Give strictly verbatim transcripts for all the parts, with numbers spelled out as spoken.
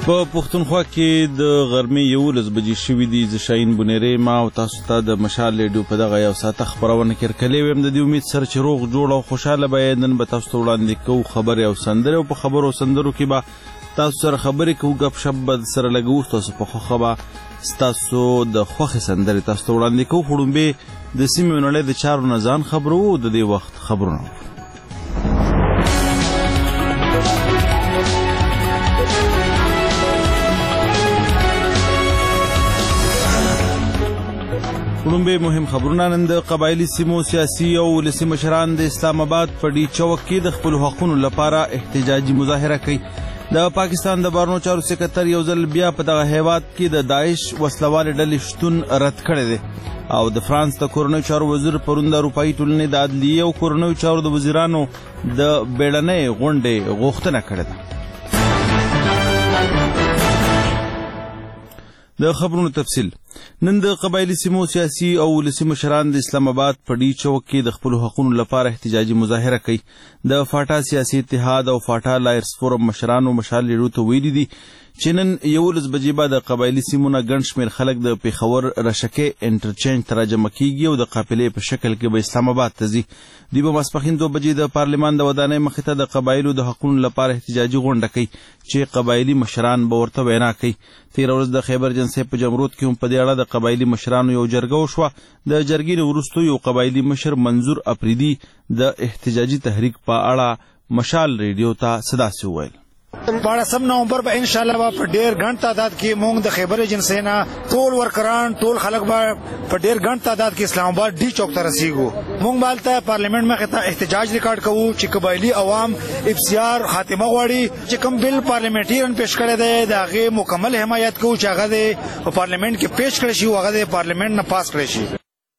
په پښتونخوا کې د غرمې یولس بجې شوي دي. زه شاهین بنیری ما او تاسو ته د مشال ریډیو په دغه یو ساعته خپرونه کې رکلی ویم. د دې امید سره چې روغ جوړ او خوشحاله به نن به تاسو ته وړاندې کوو خبرې او سندرې، او په خبرو او سندرو کې به تاسو سره خبرې کوو، ګپ شپ به سره لګوو، تاسو په خوښه به ستاسو د خوښې سندرې تاسو ته وړاندې کوو. خو لومبې د سیمې او نړۍ د چارو نه ځان خبرو او د دې وخت خبرونه. وړومبې مهم خبرونه نن د قبایلي سیمو سیاسي او ولسي مشران د اسلام آباد په ډي چوک کې د خپلو حقونو لپاره احتجاجي مظاهره کوي. د پاکستان د بهرنیو چارو سکرټر یو ځل بیا په دغه هیواد کې د داعش وسلوالې ډلې شتون رد کړی دی، او د فرانس د کورنیو چارو وزیر پرون د اروپایي ټولنې د عدلیې او کورنیو چارو د وزیرانو د بیړنۍ غونډې غوښتنه کړې ده. د خبرونو تفصیل. نن د قبایلي سیمو سیاسي او ولسي مشران د اسلام آباد په ډي چوک کې د خپلو حقونو لپاره احتجاجي مظاهره کوي. د فاټا سیاسي اتحاد او فاټا لایرس فورم مشرانو مشال ریډیو ته ویلي دي چې نن یولس بجې به د قبایلي سیمو نه ګڼ شمېر خلک د پېښور رشکې انټرچینج ته راجمع کېږي او د قافلې په شکل کې به اسلام آباد ته ځي. دوی به ماسپښین دوه بجې د پارلمان د ودانۍ مخې ته د قبایلو د حقونو لپاره احتجاجي غونډه کوي چې قبایلي مشران به ورته وینا کوي. تېره ورځ د خیبر جنسۍ په جمرود کې هم په دې اړه د قبایلي مشرانو یو جرګه وشوه. د جرګې نه وروستو یو قبایلي مشر منظور اپریدي د احتجاجي تحریک په اړه مشال ریډیو ته څه وویل. باړسم نومبر به ان شاء الله به په ډیر ګڼ تعداد کې مونږ د خیبر ایجنسی نه ټول ورکران ټول خلک به په ډیر ګڼ تعداد کې اسلام آباد ډي چوک ته رسیږو. مونږ بالته پارلیمنت مخې ته احتجاج ریکارډ کوو چې قبایلي عوام افسیار خاتمه غواړي چې کوم بل پارلیمنټریان پیش کړی دی د هغې مکمل حمایت کوو چې هغه د په پارلیمنت کې پیش کړی شي او هغه د پارلیمنت نه پاس کړی شي.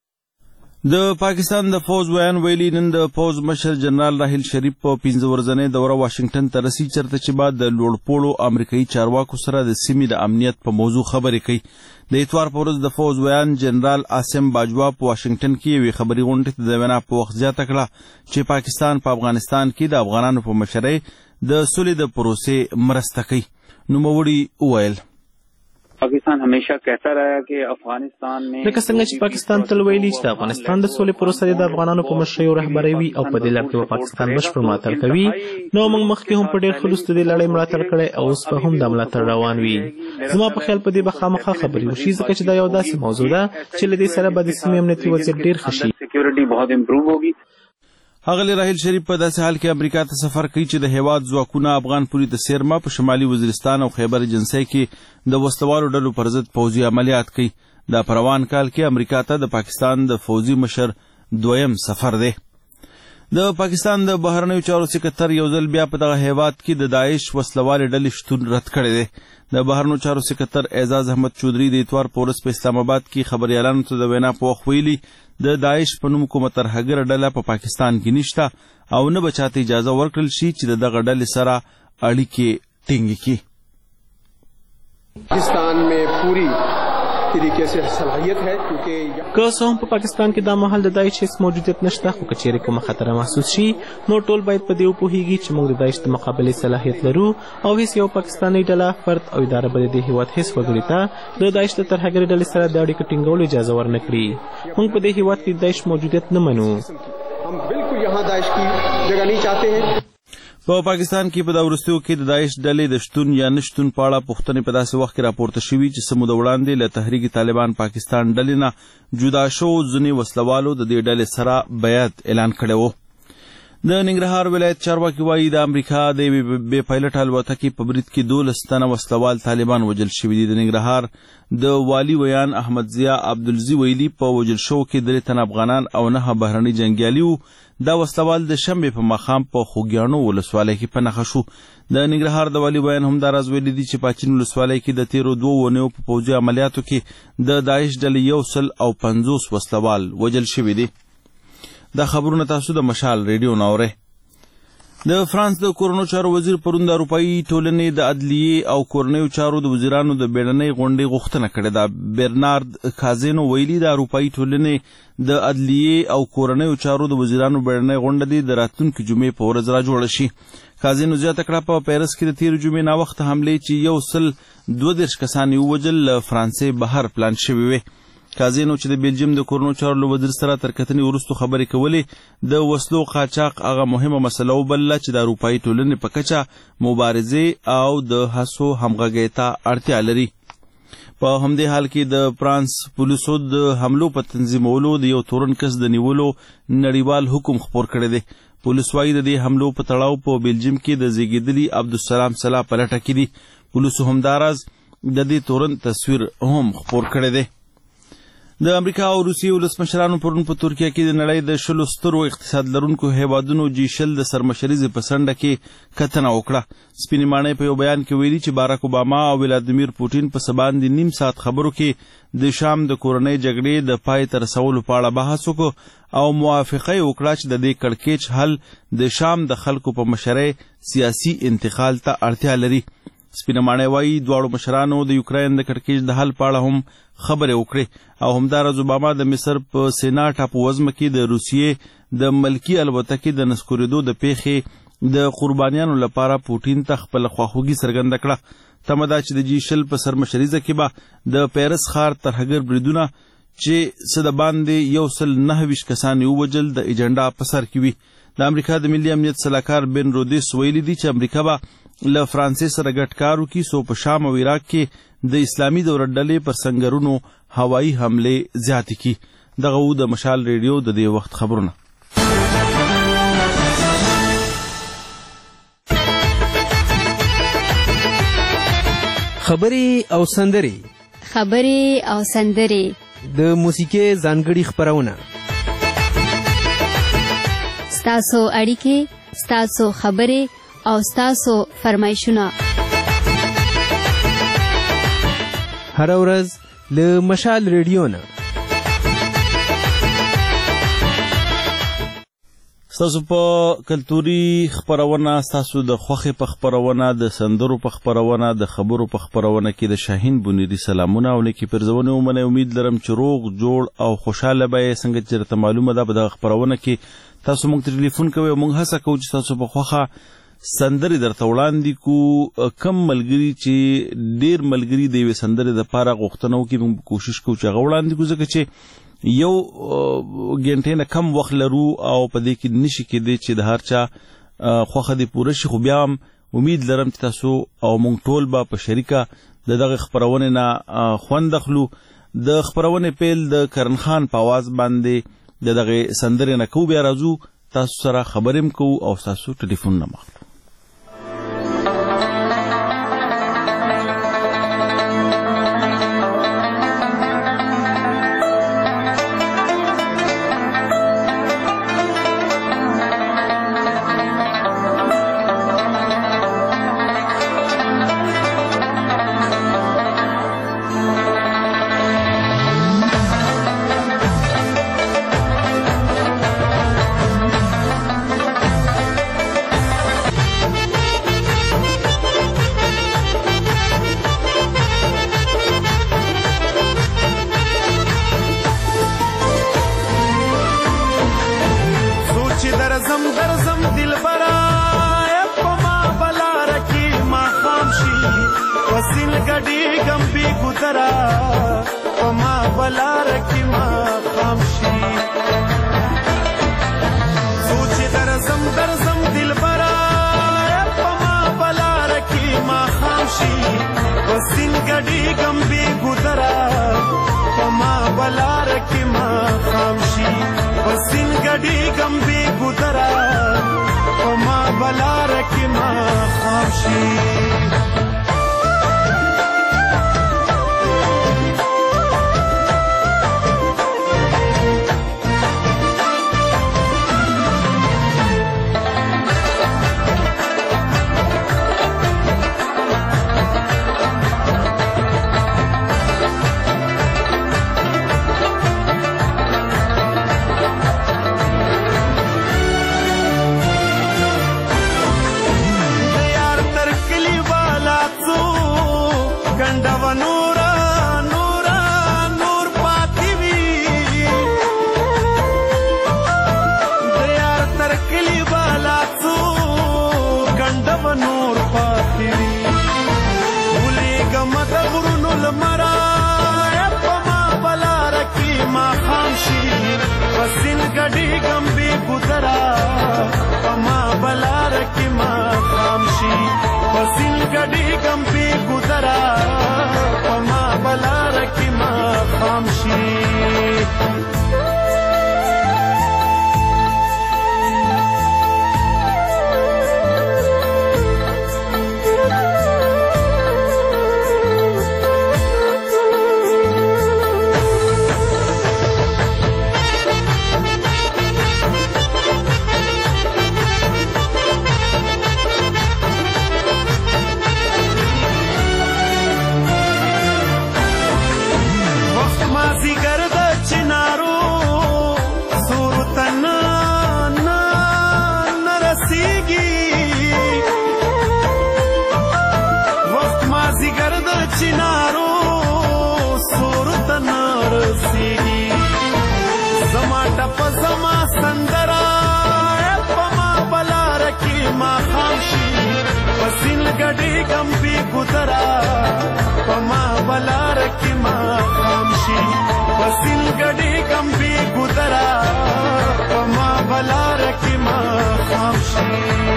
د پاکستان د فوز ویان ویلي نن د فوز مشر جنرال راحیل شریف په پنځه ورځنۍ دوره واشنګټن ته رسي، چېرته چې بعد د لوړپوړو امریکایي چارواکو سره د سیمې د امنیت په موضوع خبرې کوي. د اتوار په ورځ د فوز ویان جنرال عاصم باجوا په واشنګټن کې یوې خبري غونډې ته د وینا په وخت زیاته کړه چې پاکستان په افغانستان کې د افغانانو په مشرۍ د سولې د پروسې مرسته کوي. نوموړي وویل پاکستان همیشه کہتا رہا کہ افغانستان میں لکه څنګه چې پاکستان تل ویلي چې د افغانستان د سولې پروسه د افغانانو په مشرۍ او رهبرۍ وي او په دې لړ کې به پاکستان بشپړ ملاتړ کوي. نو موږ مخکې هم په ډېر ښه لوست د دې لړۍ ملاتړ کړی او اوس به هم دا ملاتړ روان وي. زما په خیال په دې به خامخا خبرې وشي ځکه چې دا یو داسې موضوع ده چې له دې سره به د سیمې امنیتي وضعیت ډېر ښه شي. سکیورټي بہت امپروو ہوگی. ښاغلی راحیل شریف په داسې حال کې امریکا ته سفر کوي چې د هیواد ځواکونه افغان پوري د سیرما په شمالي وزیرستان او خیبر ایجنسۍ کې د وسلوالو ډلو پر ضد پوځي عملیات کوي. دا په روان کال کې امریکا ته د پاکستان د فوځي مشر دویم سفر دی. د پاکستان د بهرنیو چارو سکرټر یو ځل بیا په دغه هیواد کې د داعش وسلوالې ډلې شتون رد کړی دی. د بهرنیو چارو سکرټر اعزاز احمد چودھری د اتوار په ورځ په اسلام آباد کې خبریالانو ته د وینا په وخت ویلي د داعش په نوم کومه ترهګره ډله په پاکستان کې نشته او نه به چاته اجازه ورکړل شي چې د دغه ډلې سره اړیکې ټینګې کړي. پاکستان میں پوری طریقے سے صلاحیت ہے کیونکہ که څه هم په پاکستان کې دا مهال د داعش هیڅ موجودیت نشته، خو که چیرې کومه خطر محسوس شي نو ټول باید په دې وپوهیږي چې موږ د داعش د مقابلې صلاحیت لرو او هیڅ یو پاکستاني ډله فرد او اداره به د دې هیواد هیڅ وګړي ته د داعش د ترهګرې ډلې سره د اړیکو ټینګولو اجازه ورنه کړي. موږ په دې هیواد کې د داعش موجودیت نه منو. ہم بالکل یہاں داعش کی جگہ نہیں چاہتے ہیں. په پاکستان کې په دا وروستیو کې د داعش ډلې د شتون یا نشتون په اړه پوښتنې په داسې وخت کې راپورته شوي چې څه موده وړاندې له تحریک طالبان پاکستان ډلې نه جدا شوو ځینې وسلوالو د دې ډلې سره بیعت اعلان کړی و. د ننګرهار ولایت چارواکي وایي د امریکا د یوې بې پایلټه الوتکې په برید کې دولس تنه وسلوال طالبان وژل شوي دي. د ننګرهار د والي ویان احمد ضیا عبدالزي ویلي په وژل شوو کې درې تنه افغانان او نهه بهرني جنګیالي وو. دا وسلوال د شنبې په ماښام په خوږیاڼو ولسوالۍ کې په نښه شو. د ننګرهار د والي بیان هم دا راز ویلي دي چې پاچین ولسوالۍ کې د تیرو دوو اونیو په پوځي عملیاتو کې د داعش ډلې یو سل او پنځوس وسلوال وژل شوي دي. دا خبرونه تاسو د مشال ریډیو نه اورئ. د فرانس د کورونو چارو وزیر پرون د اروپایي ټولنې د عدلیې او کورنیو چارو د وزیرانو د بیړنۍ غونډې غوښتنه کړې ده. برنارد کازینو ویلي د اروپایي ټولنې د عدلیې او کورنیو چارو د وزیرانو بیړنۍ غونډه دې د راتلونکي جمعې په ورځ راجوړه شي. کازینو زیاته کړه په پیرس کې د تېرې جمعې ناوخته حملې چې یو سل دوه دېرش کسان یې ووژل له فرانسې بهر پلان شوې وې. کازینو چې د بیلجیم د کورونو چارو له وزیر سره تر کتنې وروستو خبرې کولې د وسلو قاچاق هغه مهمه مسله وبلله چې د اروپایي ټولنې په کچه مبارزې او د هڅو همغږۍ ته اړتیا لري. په همدې حال کې د فرانس پولیسو د حملو په تنظیمولو د یو تورن کس د نیولو نړیوال حکم خپور کړی دی. پولیس وایي د دې حملو په تړاو په بیلجیم کې د زیږېدلي عبدالسلام سلا په لټه کې دي. پولیسو همداراز د دې تورن تصویر هم خپور کړی دی. د امریکا او روسیې ولسمشرانو پرون په ترکیه کې د نړۍ د شلو سترو اقتصاد لرونکو هیوادونو جي شل د سرمشریزې په څنډه کې کتنه وکړه. سپینې ماڼۍ په یو بیان کې ویلي چې باراک اوباما او ولادیمیر پوټین په څه باندې نیم ساعت خبرو کې د شام د کورنۍ جګړې د پای ته رسولو په اړه بحث وکړو او موافقه یې وکړه چې د دې کړکېچ حل د شام د خلکو په مشرۍ سیاسي انتقال ته اړتیا لري. سپینه ماڼۍ وایي دواړو مشرانو د یوکراین د کړکېچ د حل په اړه هم خبرې وکړې او همداراز اوباما د مصر په سینا ټاپووزمه کې د روسیې د ملکي الوتکې د نسکورېدو د پیښې د قربانیانو لپاره پوټین ته خپله خواخوږي څرګنده کړه. تمه ده چې د جي شل په سرمشریزه کې به د پیرس ښار ترهګر بریدونه چې څه د باندې یو سل نهه ویشت کسان یې ووژل د ایجنډا په سر کې وي. د امریکا د ملي امنیت سلاکار بن رودیس ویلي دي چې امریکا به له فرانسې سره ګډ کار وکړي څو په شام او عراق کې د اسلامي دولت ډلې پر سنګرونو هوایي حملې زیاتې کړي. دغه و د مشال ریډیو د دې وخت خبرونه. خبرې او سندرې خبرې او سندرې د موسیقۍ ځانګړي خپرونه ستاسو اړیکې ستاسو خبرې او ستاسو فرمایشونه هره ورځ له مشال ریډیو نه. ستاسو په کلتوري خپرونه، ستاسو د خوښې په خپرونه، د سندرو په خپرونه، د خبرو په خپرونه کې د شاهین بنیري سلامونه او نیکې پرزونې ومنئ. امید لرم چې روغ جوړ او خوشحاله به یې. څنګه چې درته معلومه ده په دغه خپرونه کې تاسو موږ ته ټلیفون کوئ او موږ هڅه کوو چې تاسو په خوښه سندرې درته وړاندې کو. کم ملګري چې ډېر ملګري د یوې سندرې دپاره غوښتنه وکړي موږ کوشش کوو چې هغه وړاندې کړو، ځکه چې یو ګنټې نه کم وخت لرو او په دې کې نشي کېدی چې د هر چا خوښه دې پوره شي. خو بیا هم امید لرم چې تاسو او موږ ټول به په شریکه د دغه خپرونې نه خوند اخلو. د خپرونې پیل د کرن خان په اواز باندې د دغه سندرې نه کوو، بیا راځو تاسو سره خبرې هم کوو او تاسو ټلیفون نه مخلو. ګنډه و نوره نوره نور پاتې وي د یار تر کلي به لا څو ګنډه و نور پاتې وي ولیږمه د غرونو لمره په ما په لاره کې ماښام شي په سیند ګډېږم بې ګودره په ما په لاره کې ماښام شي په سیند ګډېږم بې ګودره په ما په لاره کې ماښام شي چنارو سور تنار سیگی زما ټپ زما سندرا پما بلار کی ما خامشي پسین گډی کم بی ګذرا پما بلار کی ما خامشي پسین گډی کم بی ګذرا پما بلار کی ما خامشي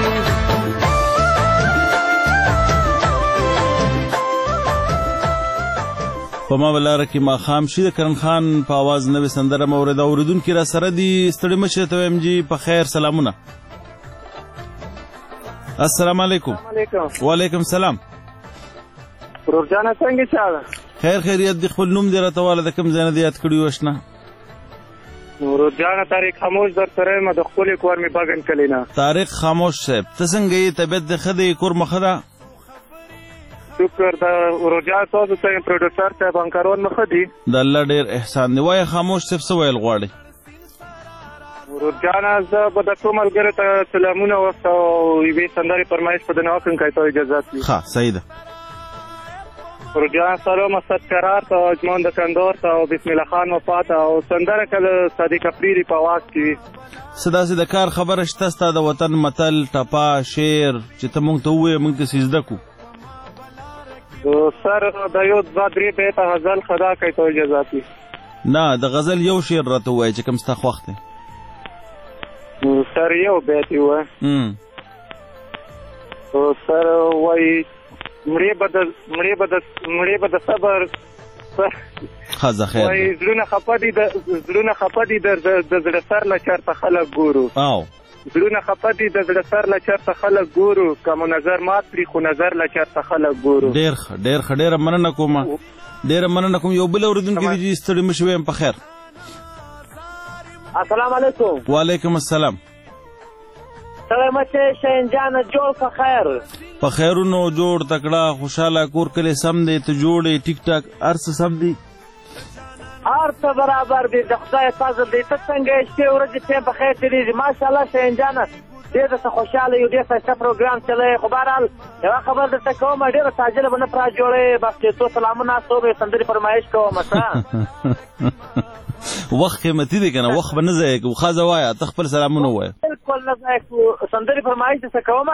په ما ولاره کې ماښام شي د کرن خان په आवाज نوې سندره مورد اوریدونکي را سره دي ستړي مشه ته وایم جی په خیر سلامونه السلام علیکم وعلیکم السلام ورور جانه څنګه چاله خیر خیریت دی خپل نوم دی راته واله د کوم ځای نه دی یاد کړی وشنه ورور جانه طارق خاموش در سره ما د خپل کور می باغن کلینا طارق خاموش صاحب ته څنګه یې طبیعت د خدای کور مخه ده شکر د ورجا تاسو ته پروډوسر ته بانکارون مخ دي د الله ډیر احسان دی وای خاموش صاحب څه ویل غواړي ورجانا زه به د ټول ملګرو ته سلامونه وکړم او یوې سندرې فرمایش په دنیا کې کوي ته اجازه دي ښه صحیح ده ورجانا سلام اسد قرار ته اجمان د کندور ته او بسم الله خان وفات او سندره کله صادق افریدي په आवाज کې صدا سي د کار خبره شته ستاسو د وطن متل ټپا شعر چې ته مونږ ته وې مونږ ته سجده کو سر د یو دوه درې بیته غزل خدا کوي ته اجازه دي نه د غزل یو شعر راته وایي چې کوم ستا خوښ دی سر یو بیت یو سر وایي مړې به د مړې به د مړې به د صبر ښځه خیر وایي زړونه خفه دي د زړونه خفه دي د زړه سر له چېرته خلک ګورو او زړونه خفه دي د زړه سر له چېرته خلک ګورو که مو نظر مات کړي خو نظر له چېرته خلک ګورو ډېر ښه ډېر ښه ډېره مننه کوم ډېره مننه کوم یو بل اورېدونکي دي چې ستړي مه شوی یم په خیر السلام علیکم وعلیکم السلام سلام مچه شین جان جوړ په خیر په خیرونو جوړ تکړه خوشاله کور کلی سم دی ته جوړې ټیک ټاک هر څه سم دی هر څه برابر دی د خدای فضل دی ته څنګه یې شپې ورځې ټیم په خیر تېرېږي ماشاءالله شین جانه ډېر درته خوشحاله یو ډېر ښایسته پروګرام چلی خو بهرحال یوه خبر درته کوم ډېره تعجله به نه پرا جوړې بس چې څو سلامونه استوم یو سندرې فرمایش کوم ښه وخت قیمتي دی که نه وخت به نه ضایع کوو ښځه وایه ته خپل سلامونه ووایه بلکل نه ضایع کوو سندرې فرمایش درته کوم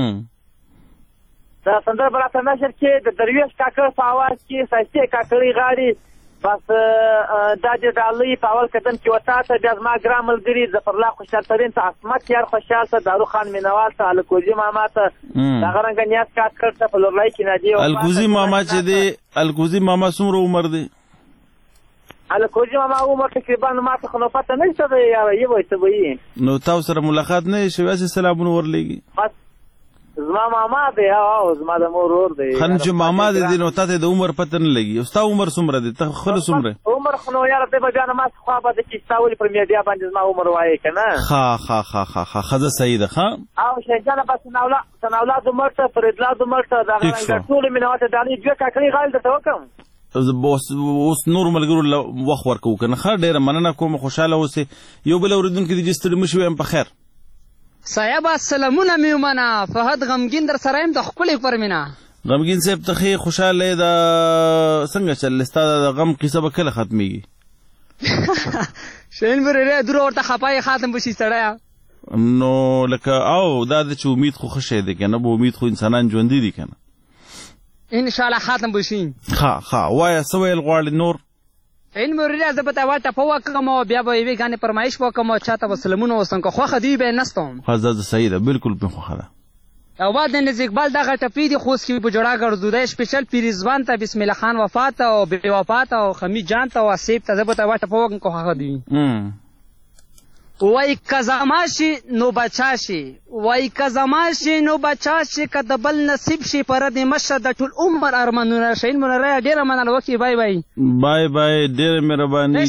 دا سندره به راته نشر کې د درویش کاکړ په اواز کې ښایستې کاکړۍ غاړي بس دا د ډالۍ په اول قدم کې وتا ته بیا زما ګران ملګري ظفرالله خوشحالترین ته عصمت یار خوشحال ته دارو خان مینوال ته الکوزي ماما ته دغه رنګه نیاز کاکړ ته په لورلای کې نادي الکوزي ماما چې دی الکوزي ماما څومره عمر دی الکوزي ماما عمر تقریبا ما ته خو نو پته نشته دی یاره یو څه به یي نو تاسو سره ملاقات نه شوی هسې سلامونه ورلېږي زما ماما دی او زما د مور ورور دی خن چې ماما دی نو تاسو د عمر پته نه لګي او ستا عمر څومره دی ته خپل څومره عمر خو نو یاره دی به بیا نه ما خوا به د چې ستا ولې پر میډیا باندې زما عمر وایې که نه ښه ښه ښه ښه ښه ښځه صحیح ده ښه او شهجانه به ثناالله عمر ته فرید الله عمر ته دغه رنګه ټولې مینوال ته ډالۍ دوې کاکړۍ غاړې درته وکړم اوس نورو ملګرو وخت ورکوو که نه ښه ډېره مننه کوم خوشحاله اوسې یو بل اورېدونکي دي چې ستړي مه شوی یم په خیر صاحبه سلامونه مې ومنه فهد غمګین در سره یم د ښکلې پرمینه غمګین صاحب ته ښې خوشحاله دا څنګه چل ستا د غم قصه به کله ختمېږي؟ شاهین برېره دوره ورته خپه یې ختم به شي سړیه. نو لکه او دا د چې امید خو ښه شی دی که نه، به امید خو انسانان ژوندي دي که نه. انشاءالله ختم به شي. ښه ښه وایه څه ویل غواړې نور؟ شاهین برېره زه به ته اول ټپه وکړم او بیا به یوې ګانې فرمایش وکړم او چاته به سلمونه وسم که خوښه دوی به یې نستم. ښه دا صحیح ده، بالکل مې خوښه ده. او بعد دنیز اقبال دغه ټپې دي خوست کې په جوړه ګرځو دی سپیشل پیرزبان ته بسم الله خان وفات ته او بې وفا ته او خمید جان ته او اسیب ته زه به ته یوه ټپه وکړم که خوښه دوی. وای که زما شي نو بچا شي، وای که زما شي نو بچا شي، که د بل نصیب شي پر دې مشه د ټول عمر ارمانونه. شاهین منره ډېره مننه وکړي. بای بای بای بای ډېره مهرباني.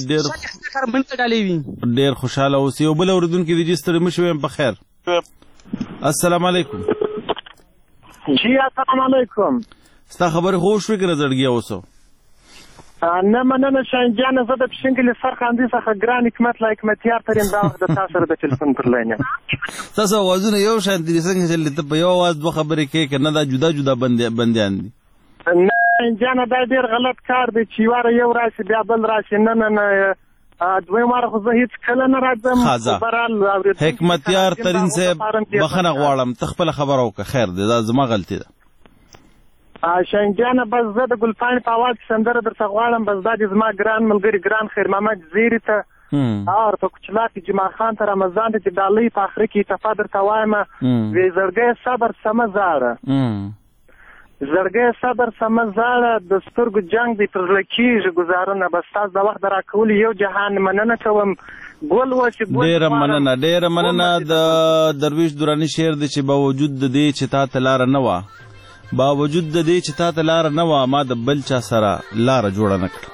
ډېر خوشحاله اوسئ. یو بل اورېدونکي دي چې ستړي مه شئ. په خیر. السلام علیکم. جی السلام علیکم. ستا خبرې خو وشوې که نه زړګي اوسو؟ نه مننه شاهین جانه، زه د پشنګلې سرخاندي څخه ګران حکمت لا حکمتیار تر یم دا وخت د تا سره د ټلیفون پر لاین یم. ستاسو اوازونه یو شان دي، څنګه چې ته په یو اواز دوه خبرې کوې که نه دا جدا جدا بندیان دي؟ نه شاهین جانه دا ډېر غلط کار دی چې یواره یو راشي بیا بل راشي. نه نه نه دویم واره خو زه هېڅ کله نه راځم. حکمتیار ترین صاحب بخښنه غواړم، ته خپله خبره وکړه. خیر دی، دا زما غلطي ده. شاهین جانه بس زه د ګلپاڼې په اواز کې سندره درته غواړم. بس دا دې زما ګران ملګري ګران خیر محمد زیري ته او په کوچلات جمعه خان ته رمضان ته چې ډالۍ په آخره کې اتفا درته وایم وی زړګی صبر سمه زاړه، زړګی صبر سمه زاړه، د سترګو جنګ دی پر زړه کېږي ګزارونه. بس تاسو د وخت د راکولو یو جهان مننه کوم. ګل و چې ډېره مننه ډېره مننه. د درویش دراني شعر دی چې باوجود د دې چې تا ته لاره نه وه، باوجود د دې چې تا ته لاره نه وه، ما د بل چا سره لاره جوړه نه کړه.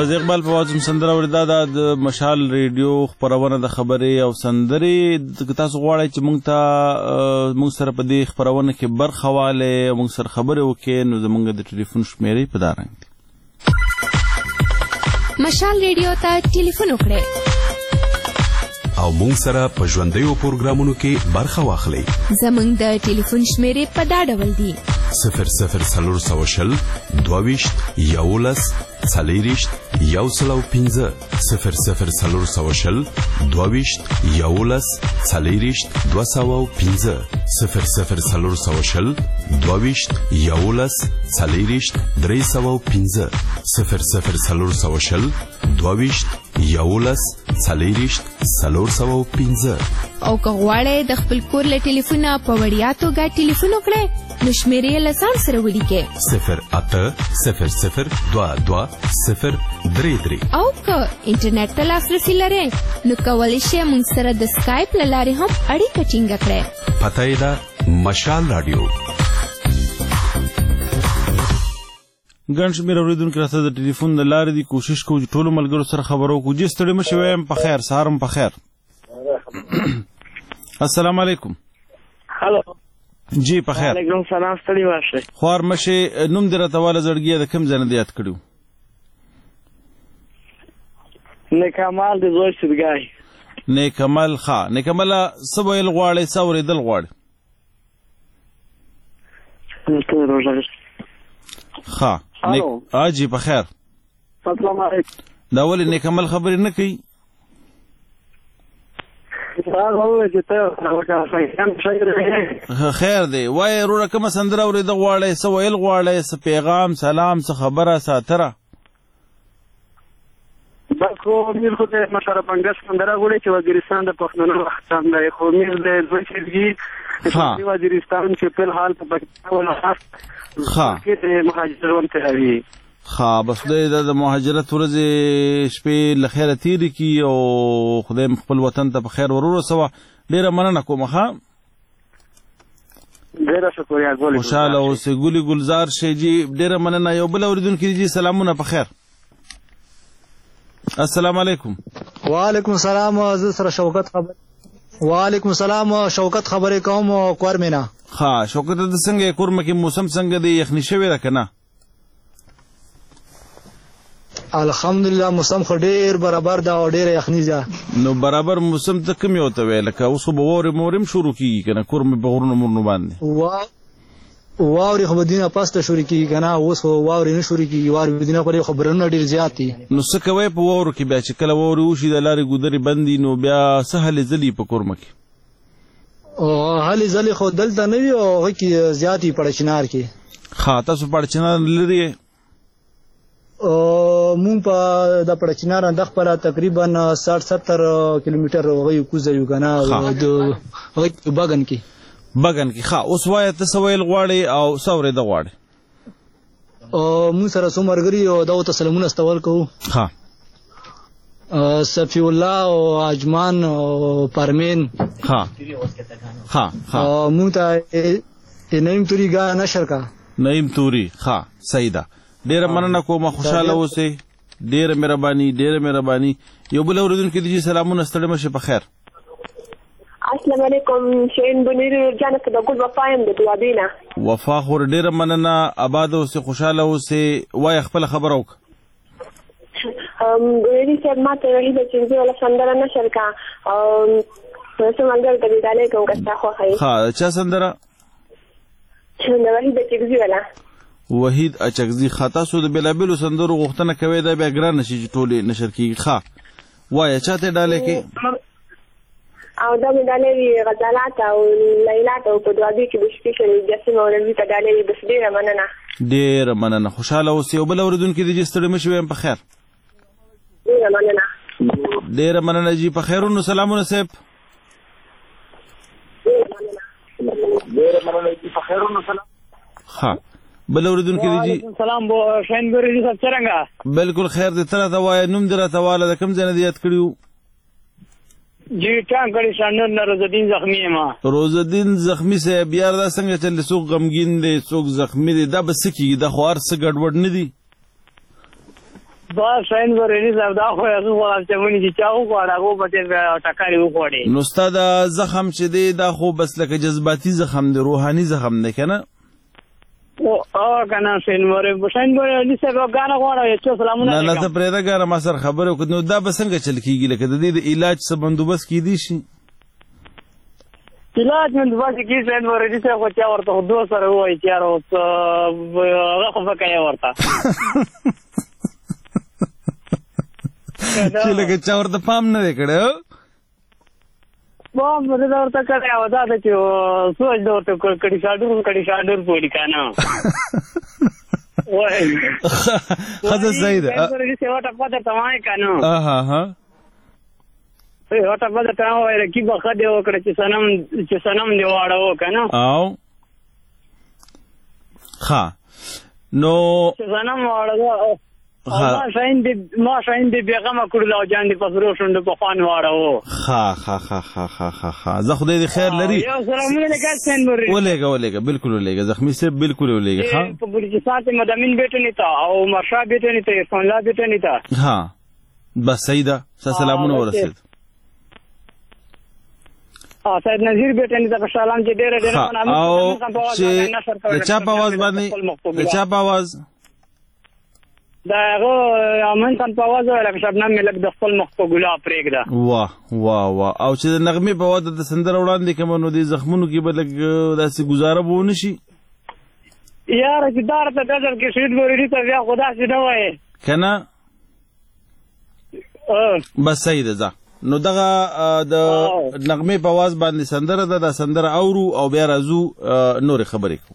نازي اقبال په وازم سندره وردا د مشال ریډیو خبرونه د خبرې او سندرې تاسو غواړئ چې موږ ته موږ سره په دې خبرونه کې برخه واله موږ سره خبرې وکړي نو زموږ د ټلیفون شمیرې په دارنګ مشال ریډیو ته ټلیفون وکړئ او موږ سره په ژوندیو پروګرامونو کې برخه واخلئ. زموږ د ټلیفون شمیرې په دا ډول دي: صفر صفر څلور سوه شل دوه ویشت یولس څلېرویشت یو سل او پنځه صفر صفر څلور سوه شل دوه ویشت یولس څلېرویشت دوه سوه او پنځه صفر صفر څلور سوه شل دوه ویشت یولس څلېرویشت درې سوه او پنځه صفر صفر څلور سوه شل دوه ویشت یولس څلېرویشت څلور سوه او پنځه. او که غواړئ د خپل کور له ټلیفونه په وړیا توګه ټلیفون وکړئ نو شمیرې له ځان سره ولیکئ: صفر اته صفر صفر دوه دوه صفر درې درې. او که انټرنیټ ته لاسرسي لرئ نو کولی شئ موږ سره د سکایپ له لارې هم اړیکه ټینګه کړئ. پته یې ده مشال راډیو. ګڼ شمېر اورېدونکي راته د ټلیفون د لارې دي. کوشش کوو چې ټولو ملګرو سره خبرو وکړو. جې ستړي مه شئ، وایم په خیر، سهار هم په خیر. السلام علیکم. هلو جی په خیر. وعلیکم سلام. ستړي مه شئ. خوار مه شئ. نوم دې راته واله زړګیه د کوم ځای نه دې یاد کړي؟ نیکمال د زوی سیدګای. نیکمل. ښه نیکمله څه ویل غواړئ، څه اورېدل غواړئ؟ ښه جی په خیر. السلام علیکم. دا ولې نیکمل خبرې نه کوي؟ خیر دی. وایې وروره کومه سندره اورېده غواړئ، څه ویل غواړئ، څه پیغام، سلام، څه خبره، څه اتره؟ بس خو میر خو د مشره بنګس سندره غواړي چې وزیرستان د پښتنو وختان دی، خو میر د دوی چیزګي د وزیرستان چې په حال په پاکستان ولاحت کې د مهاجرون تهوي. ښه بس خدای د مهاجرت ورځې شپې له خیره تېرې کړي او خدای خپل وطن ته په خیر ورورسوه. ډېره مننه کوم. ښه ډېره شکریه. ګولې خوشحاله اوسئ. ګلې ګلزار شئ. جي ډېره مننه. یو بل اورېدونکي دي. سلامونه په خیر. السلام علیکم. وعلیکم السلام. زه سره شوکت خبر وعلیکم السلام. شوکت خبرې کوم کور مینا. ښه شوکت د څنګه کورمه کې موسم څنګه دی؟ یخني شوې ده که نه؟ الحمدلله موسم خو ډېر برابر ده او ډېره یخني ده. نو برابر موسم ته کوم یو ته وایې؟ لکه اوس خو به واورې مورې هم شروع کېږي که نه؟ کور مې په غرونو مرونو باندې واورې خو به دینه پسته شروع کېږي که نه؟ اوس خو واورې نه شروع کېږي. واورې دینه پرې خو برنونه ډېر زیات دي. نو څه کوئ په واورو کې بیا چې کله واورې وشي د لارې ګودرې بندي نو بیا څه هلې ځلې په کورمه کې؟ هلې ځلې خو دلته نه وي او هغه کې زیات وي پړچنار کې. ښه تاسو پړچنار لرې؟ مونږ په د پړچنار نه د خپله تقریبا ساټ ستر کیلومیټر هغه کوزه یو که نه هغه بګن کې بګن کې. ښه اوس وایه ته څه ویل غواړې او څه اورېده غواړې؟ مونږ سره څو ملګري او دغو ته سلامونه استول کوو. ښه صفي الله او اجمان او پرمین. ښه ښه ښه مونږ ته نعیم توري ګا نشر کا نعیم توري. ښه صحیح ده. ډېره مننه کومه. خوشحاله اوسئ. ډېره مهرباني ډېره مهرباني. یو بل اورېدونکي دي. سلامونه. ستړي مه شئ. په خیر. السلام علیکم. شین بنیر جان ته د ګل وفا یم د دوابې نه. وفا خور ډېره مننه. آباد اوسئ. خوشحاله اوسئ. وایه خپله خبره وکړه. بنیري صاحب ما ته وحید چنګزي والا سندره نشر کا څه ملګرو ته ډالۍ کوم که ستا خوښه وي. ښه چا سندره؟ د وحید چنګزي والا. وحید اچکزي. ښه تاسو د بېلابېلو سندرو غوښتنه کوئ دا بیا ګرانه شي چې ټولې نشر کېږي. ښه وایه چا ته ډالۍ کوې؟ او دا مې ډالۍ وي غزالات او لیلات او په دوابې کې به سپیشل جسیم او نلوي ته ډالۍ وي. بس ډېره مننه. ډېره مننه. خوشحاله اوسئ. یو بل اورېدونکي دي. ستړي مه شئ. وایم په خیر. ډېره مننه. ډېره مننه. جي په خیرونو. سلامونه صاحب. ډېره مننه. جي په خیرونو. سلام. ښه بل اورېدونکي دي. جي سلام. شاهین ګوري صاحب څرنګه؟ بالکل خیر دی. ته راته وایه نوم دې راته واله د کوم ځای نه دې یاد کړي وو؟ جی ټانکړی شانور نه روزالدین زخمي یم. روزالدین زخمي صاحب یار دا څنګه چل څوک غمګین دی څوک زخمي دی دا به څه کېږي؟ دا خو هر څه ګډوډ نه دي؟ بس شاین ورني صاحب دا خو یو خو چې مونږ چې چاو غواړو هغه به ټکاري وخوړي. نو ستا د زخم چې دی دا خو بس لکه جذباتي زخم دی، روحاني زخم دی که نه؟ او کنه شاین ور شاین ور علي صاحب غاڼه غواړو چې سلامونه. نه نه ته پرېږده ګاره ما سره خبرې وکړه. نو دا به څنګه چل کېږي؟ لکه د دې د علاج څه بندوبست کیدی شي؟ علاج بندوبست کېږي شاین ور علي صاحب خو چا ورته دوه سره ووایي چې یاره اوس هغه خو به کوې ورته چې لکه چا ورته پام نه دی کړی. پام مې ورته کړی او دا ده چې سوچ د ورته کړي شاډور کړي شاډور پوړي که نه ښځه صحیح ده. یوه ټپه درته وایم که نه یوه ټپه درته ووایي رقیب به ښه دې وکړه چې صنم چې صنم دې واړوه که نه. او ښه نو چې صنم واړوه ما شاین دې ما شاین دې بېغمه کړلو او جان دې په سرو شونډو په خوان واړوه. ښه ښه ښه ښه ښه ښه ښه زه خدای دې خیر لري. یو سلامونه لګا شاین ورې ولېږه ولېږه بالکل ولېږه زخمي صاحب بالکل ولېږه. ښه په بلوچستان کې مدامین بیٹنی ته او مرشا بیٹنی ته عرفان الله بیٹنی ته. ها بس صحیح ده. سلامونه ورسېد. ها سید نذیر بیٹنی ته سلام چې ډېر ډېر او چې د چا په आवाज باندې د چا په आवाज دا هغه امن خان په आवाज ولا شبنم ملک د خپل مخ په ګلاب پرېږده. واه واه واه او چې د نغمې په واده د سندره وړاندې کوم نو دې زخمونو کې به لږ داسې ګزاره به ونه شي یاره چې دار ته ډزل کې شهید ګوري ته بیا خو داسې نه وایې که نه. بس صحیح ده. ځه نو دغه د نغمې په आवाज باندې سندره ده. دا سندره اورو او بیا راځو نورې خبرې کوو.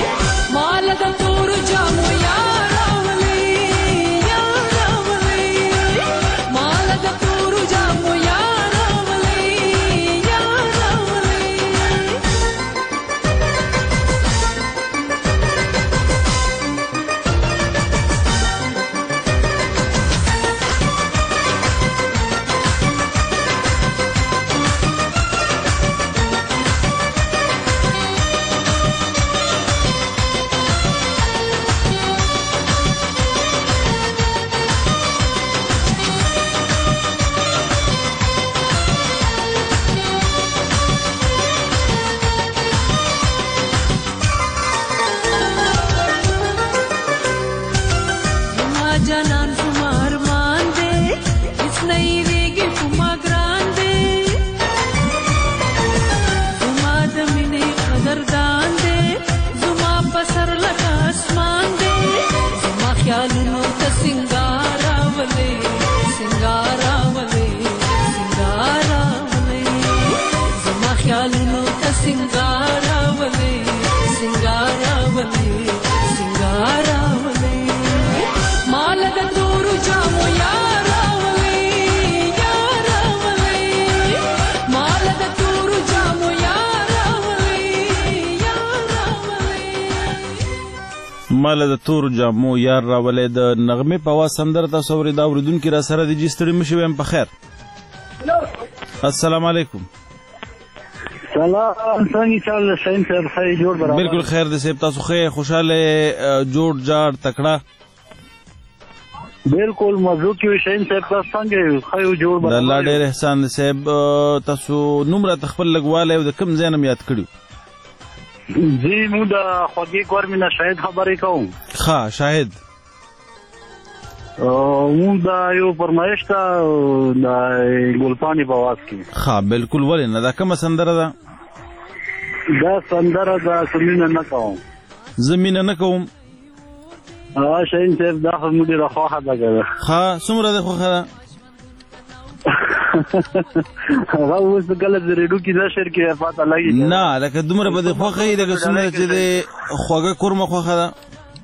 مال د تور جامو یار ولي یار ولي ماله د تورو جامو یار راولې د نغمې په اواز سندره تاسو اورئ دا اورېدونکي را سره دي جي ستړي مه شئ وایم په خیر السلام علیکم سلام څنګه چل شین صاحب خیر جوړ برابر بالکل خیر دې صاحب تاسو خیر خوشاله جوړ جاړ تکړه بالکل موضوع کې شین صاحب تاسو څنګه خیر جوړ برابر الله ډېر احسان صاحب تاسو نوم را خپل لګواله او د کوم ځای نه یاد کړیو جی موږ د خوږی ګورمینه شاهد خبرې کوم ښه شاهد موږ دا یو فرمایش ته د ګلپانی په واس کې ښه بالکل ولې نه دا کومه سندره ده دا سندره د زمینه نه کوم زمینه نه کوم ها شاهین صاحب دا خو موږ ډېره خوښه ده که ښه څومره ده خوښه ده هغه اوس کله د ریډیو کې نشر کې پاته لګي نه لکه دومره به دې خوښه وي لکه څومره چې د خوږه کورمه خوښه ده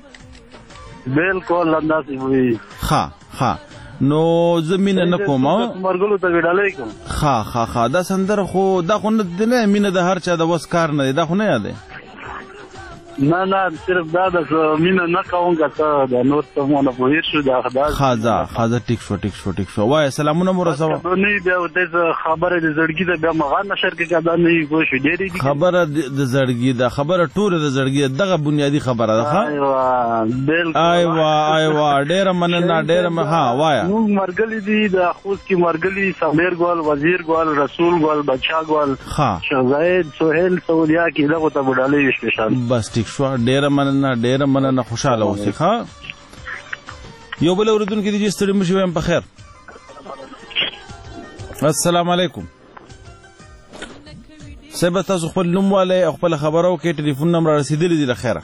بالکل همداسې وي ښه ښه نو زه مینه نه کوم مرګلو ته ویډالۍ کوم ښه ښه ښه دا سندره خو دا خو نه دی نه مینه د هر چا د وس کار نه دی دا خو نه یاد دی نه نه صرف دا د مینه نه کوم که ته د نور څه مونه پوهېر شو دا ښه ځه ښه ځه ټیک شو ټیک شو ټیک شو وایه سلامونه مو رسوه نه بیا دې خبره د زړګي ده بیا مغان نشر کې که دا نه وي پوه شو ډېرې دي خبره د زړګي ده خبره ټوله د زړګي دغه بنیادي خبره ده ښه ایوه ایوه ډېره مننه ډېره ها وایه موږ مرګلي دي د خوست کې مرګلي سمیر ګل وزیر ګل رسول ګل بچا ګل شاه زاید سهیل سعودیا کې دغو ته بډالۍ وي سپیشال بس ټیک شو ډېره مننه ډېره مننه خوشحاله اوسئ ښه یو بل اورېدونکي دي چې ستړي مه شئ وایم په خیر السلام علیکم صاحب تاسو خپل نوم والئ او خپله خبره وکړئ ټلیفون هم را رسېدلي دي له خیره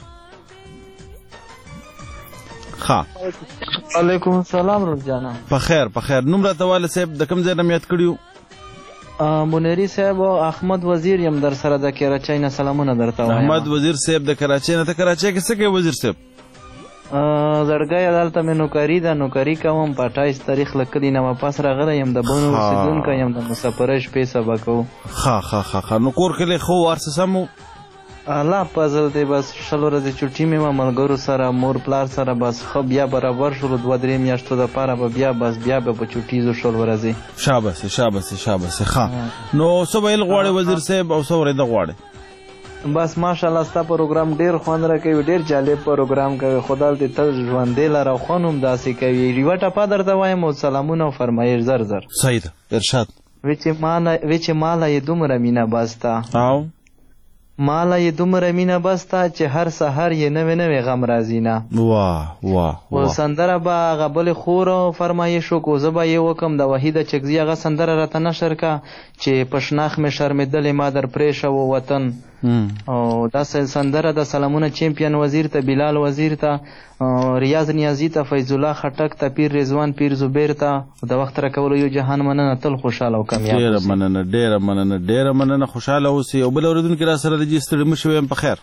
ښه وعلیکم السلام رجانا په خیر په خیر نوم راته واله صاحب د کوم ځای نه م یاد کړي منیري صاحب او احمد وزیر یم در سره د کراچۍ نه سلامونه درته وایم احمد وزیر صاحب د کراچۍ نه ته کراچۍ کې څه کوې وزیر صاحب زړګی دلته مې نوکري ده نوکري کوم په اټایس تاریخ له کلي نه واپس راغلی یم د بنو اوسېدونکی یم د مسافرۍ شپې سبا کوو ښه ښه ښه ښه نو کور کلی ښه و هر څه سم و الله فضل دی بس شل ورځې چوټي مې وه ملګرو سره مور پلار سره بس ښه بیا برابر شولو دوه درې میاشتو دپاره به بیا بس بیا به په چوټي ځو شل ورځې شابسې شابسې شابسې ښه نو څه ویل غواړې وزیر صاحب او څه اورېده غواړې بس ماشاءالله ستا پروګرام ډېر خوند راکوي ډېر جالب پروګرام کوي خو دلته تل ژوندی لره او خوند هم داسې کوي یوه ټپه درته وایم او سلامونه او فرمایش زر زر صحیح ده ارشاد وی چې ماله یې دومره مینه بسته او ماله یې دومره مینه بسته چې هر سهار یې نوې نوې غم راځي نه واه واه و سندره به هغه بلې خور فرمایش وکړو زه به یې وکړم د وحیده چکزي هغه سندره راته نشر که چې په شناخ مې شرمېدلې ما در پرېښه و وطن او دا سندره د سلامونه چمپیون وزیر ته بلال وزیر ته ریاض نیازي ته فیض الله خټک ته پیر رضوان پیر زبیر ته د وخت راکولو یو جهان مننه تل خوشحاله او کامیاب ډېره مننه ډېره مننه ډېره مننه خوشحاله اوسئ او بل اورېدونکي را سره د جي ستړي مه شئ وایم په خیر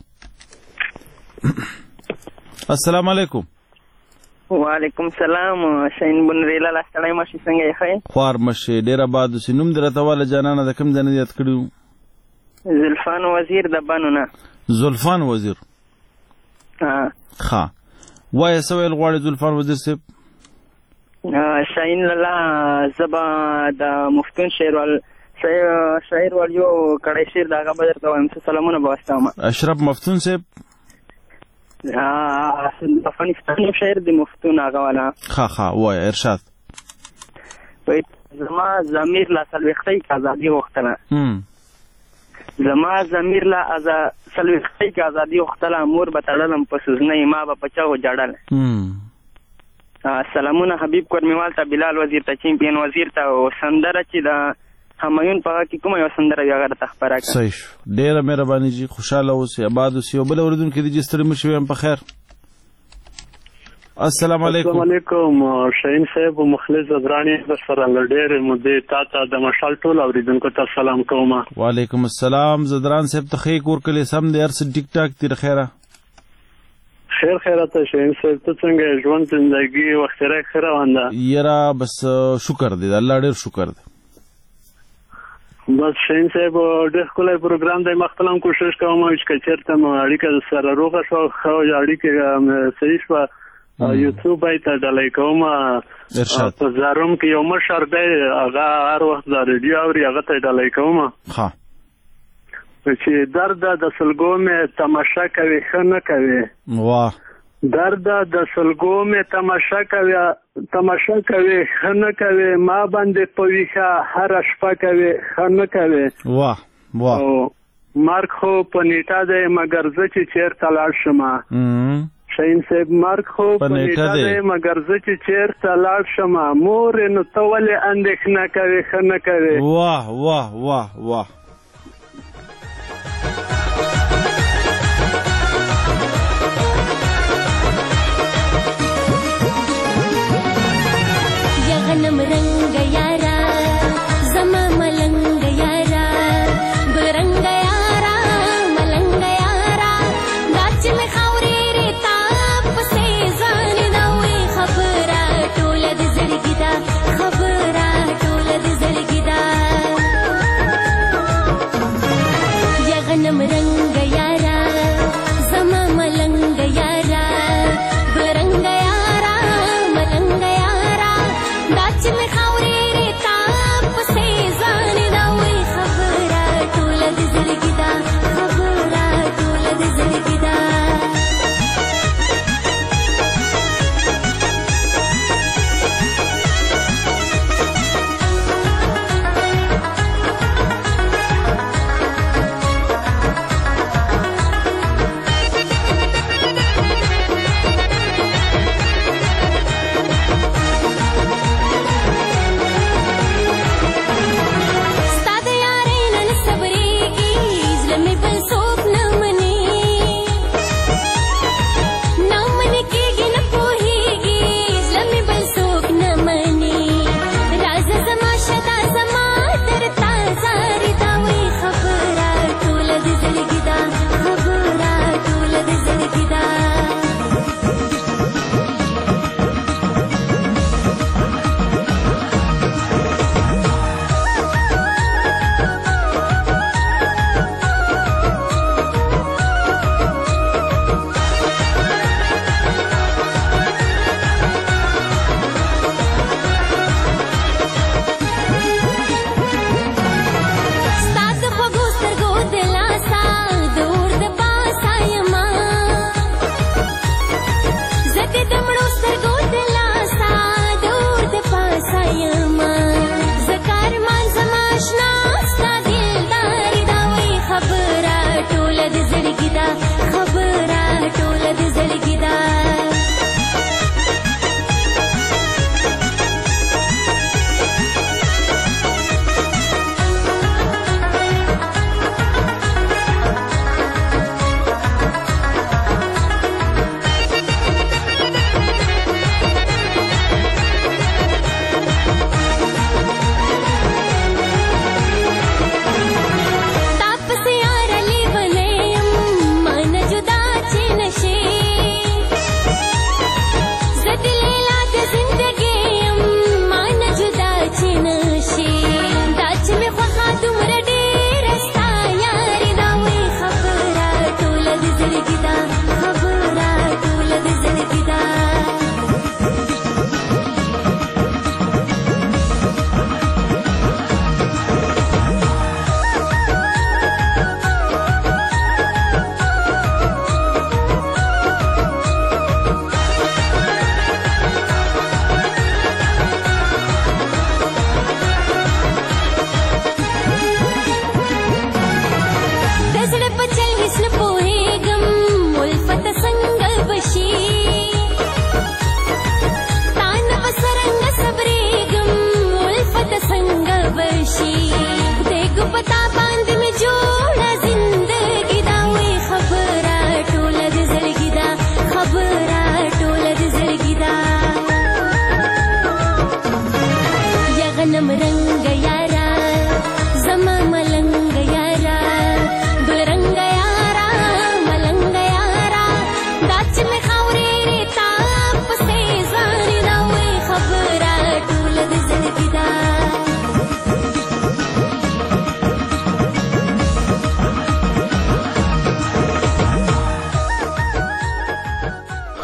السلام علیکم وعلیکم السلام شاهین بن ریلا لاستړی مشي څنګه یې ښه خوار مشي ډېر آباد اوسې نوم دې راته واله جانانه د کوم ځای نه یاد کړي وو زلفان وزیر د بنو نه زلفان وزیر ښه وایه څه ویل غواړې زلفان وزیر صاحب شاهین لالا زه به د مفتون شعرول شاعر وال یو کړی شعر د هغه به درته وایم څه سلامونه به واستوم اشرف مفتون صاحب افغانستان شاعر د مفتون هغه والا ښه ښه وایه ارشاد زما ضمیر لا څلوېښتۍ کې ازادي غوښتله زما ضمیر لا څلوېښتۍ کې ازادي غوښتله مور به تړلم په سوزنۍ ما به په چغو جړل سلامونه حبیب کورمیوال ته بلال وزیر ته چمپیون وزیر ته او سندره چې د همایون په هغه کې کومه یوه سندره وي هغه راته خپره کړه صحیح شو ډېره مهرباني جي خوشحاله اوسئ آباد اوسئ او بل اورېدونکي دي چې ستړي مه شئ وایم په خیر السلام علیکم السلام علیکم شاهین صاحب مخلص زدرانی در سره له ډېرې مودې تا ته د مشال ټول اورېدونکو ته سلام کوم وعلیکم السلام زدران صاحب ته ښې کور کلی سم دی هر څه ټیک ټاک دي خیره خیر خیراته شاهین صاحب ته څنګه ژوند زندګي وختره ښه روان ده یاره بس شکر دی د الله ډېر شکر دی بس شین صاحب ډېر ښکلی پروګرام دی. ما خپل هم کوشش کوم چې که چېرته مو اړیکه سره روغه شوه ښه اړیکې صحیح شوه یوټیوب یې ته ډالۍ کوم. په زاروم کې یو مشر دی هغه هر وخت دا ریډیو اوري هغه ته یې ډالۍ کوم چې درد د سلګو مې تماشا کوي ښه نه کوي. واه درد د سلګو مې تماشا کوي تماشا کوي ښه نه کوي ما باندې په ویښه هره شپه کوي ښه نه کوي. واه واه مرګ خو په نیټه دی مګر زه چې چېرته لاړ شم. شاهین صاحب مرګ خو په نیټه دی مګر زه چې چېرته لاړ شم مورې نو ته ولې اندېښنه کوې ښه نه کوې. واه واه واه واه یا غنم رنگ یارا زما ملنگ یارا برنگ یارا ملنگ یارا داچ میں خاورې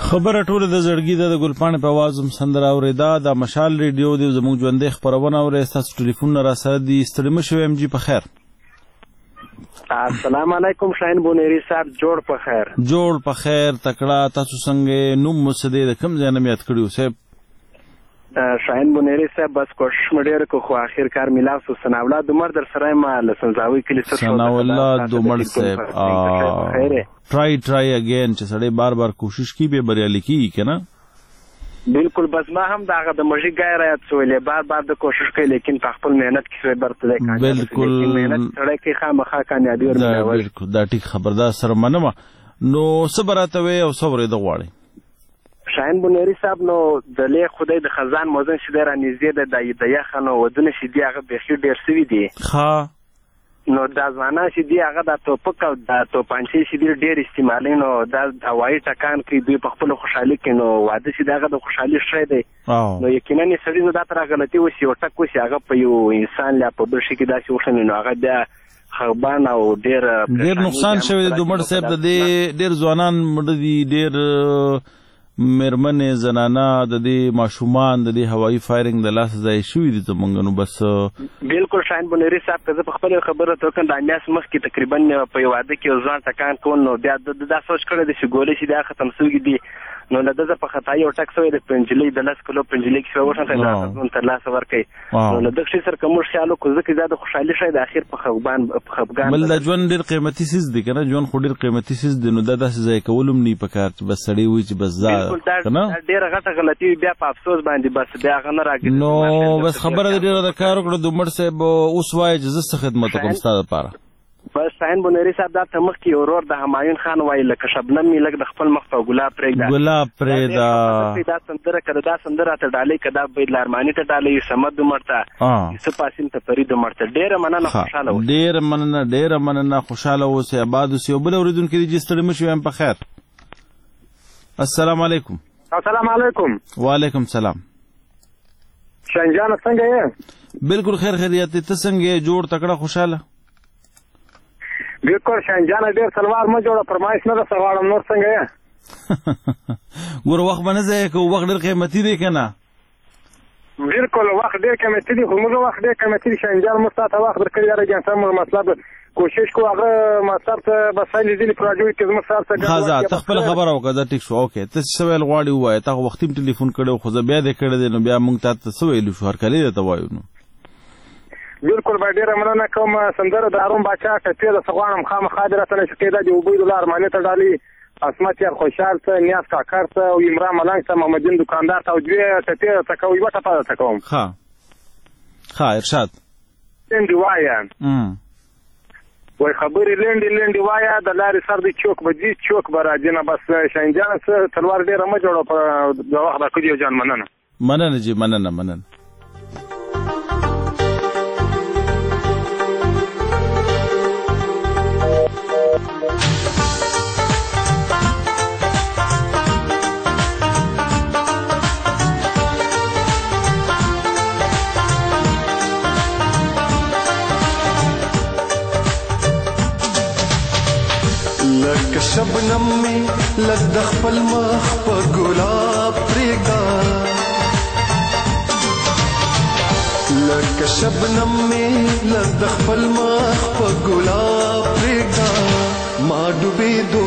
خبره ټوله د زړګي ده. د ګلپاڼې په اواز هم سندره اورېده. دا مشال ریډیو دی، زموږ ژوندۍ خپرونه اورئ. ستاسو ټلیفونونه راسره دي. ستړي مه شوئ. ام جي په خیر. السلام علیکم شاهین بونیری صاحب، جوړ په خیر. جوړ په خیر. تکړه تاسو څنګه؟ نوم مو څه دی؟ د کوم ځای نه مې یاد کړي صاحب؟ شاهین بونیری صاحب بس کوشش مې ډېر کو خو آخر کار میلاو سو. ثنا الله دومر در سره ما لسنځاوي کلی سره ثنا الله دومر صاحب ټرای ټرای اگین چې سړی بار بار کوشش کی به بریالي کیږي کنه. بالکل بس ما هم داغه د مژي غیر یاد سوې بار بار د کوشش کوي لیکن په خپل مهنت کې برتله کوي. بالکل مهنت سره کې خامخا کامیابی ورمنوي. بالکل دا ټیک خبردار سره منم. نو صبرته وي او صبر د غواړي شاهین بونیری صاحب. نو د له خدای د خزان موزن شیدې را نږدې ده د یخنو ودونه شیدې هغه بخیر ډیر سوي دي. ها نو دا ځوانان شیدې هغه د توپک او د توپانچې شیدې ډیر استعمالي. نو دا هوایي ټکان کوي دوی په خپل خوشحالي کې. نو واده شیدې هغه د خوشحالي شی دی. نو یقینا سړي نو دا تر غلطي وشي او ټک وشي هغه په یو انسان لا په بل شي کې داسې وښني. نو هغه بیا خربان او ډیر ډیر نقصان شوی د دومر صاحب. د دې ډیر ځوانان مړ دي، ډیر مېرمنې زنانه د دې ماشومان د دې هوایي فایرنګ د لاس ځای شوي دي زمونږ. نو بس بالکل شاهین بونیری صاحب که زه په خپله خبره ته وکړم د میاشت مخکې تقریبا په یو واده کې یو ځوان ټکان کول. نو بیا دا سوچ کړی دی چې ګولۍ چې دا ختم سوي دي. نو له ده زه په خطایي یو ټک سوی د پنجلۍ د لس کلو پنجلۍ کې وشنته دا ځون ترلاسه ورکوي. نو له دغه شي سره که موږ خیال وکړو ځکه دا د خوشحالي شی د اخر په خفګان په خفګان بل د ژوند ډېر قیمتي څیز دی که نه. ژوند خو ډېر قیمتي څیز دی. نو دا داسې ضایع کول هم نه وي په کار چې بس سړی وایي چې بس دا که نه ډېره غټه غلطي وي بیا په افسوس باندې بس بیا هغه نه راګرځي. نو بس خبره دې ډېره د کار وکړه دومر صاحب. اوس وایه چې زه څه خدمت وکړم ستا دپاره؟ بس شاهین بونیری صاحب دا ته مخکې یو ورور د همایون خان وایي لکه شبنم مې لږ د خپل مخ ته ګلاب پرېږده ګلاب پرېږده. دا سندره که دا سندره ته ډالۍ که دا بید لارماني ته ډالۍ سمد دومر ته یوسف پاسین ته فرید دومر ته ډېره مننه. خوشحاله اوسئ. ډېره مننه ډېره مننه. خوشحاله اوسئ، آباد اوسئ. او بل اورېدونکي دي چې ستړي مه شئ. په خیر. السلام علیکم. السلام علیکم. وعلیکم سلام. شاهین جان څنګه یې؟ بالکل خیر خیریت دی. ته څنګه یې؟ جوړ تکړه خوشحاله؟ بالکل شاهین جان ډېر سلوار مه جوړه، فرمایش نه درته غواړم. نور څنګه یې؟ ګوره وخت به نه ضایع کوو، وخت ډېر قیمتي دی که نه؟ بالکل وخت ډېر قیمتي دی خو موږ وخت ډېر قیمتي دی شاهین جان. موږ تا ته وخت درکړی دی جانسان موږ مطلب کوشش کوو هغه مطلب ته بس لیدلي پراجوي کې زموږ سره څه ښه ځه ته خپله خبره وکړه. دا ټیک شو. اوکې ته څه ویل غواړې ووایه. تا خو وختي م ټلیفون کړی خو زه بیا دې کړی دی. نو بیا موږ تا ته څه ویلو شو؟ هرکلی درته وایو. نو بالکل به ډېره مننه کوم. سندره د هارون باچا ټپې درته غواړم خامخا دې راته نشي کېدا. د عبیدالله ارماني ته ډالۍ، عصمت یار خوشحال ته، نیاز کاکړ ته او عمران ملنګ ته، محمدین دکاندار ته او دوې ټپې درته کوم. یوه ټپه درته کوم. ښه ښه ارشاد. لنډې وایه وایي خبرې لنډې لنډې وایه د لارې سر دی چوک به ځي چوک به راځي. نه بس شاهین جانه څه تلوار ډېره مه جوړه په د وخت راکړي یو جان. مننه مننه جي مننه مننه. لکه شبنم می لږ د خپل مخ په ګلاب پرېږده. لکه شبنم می لږ د خپل مخ په ګلاب پرېږده. ما ډوبېدو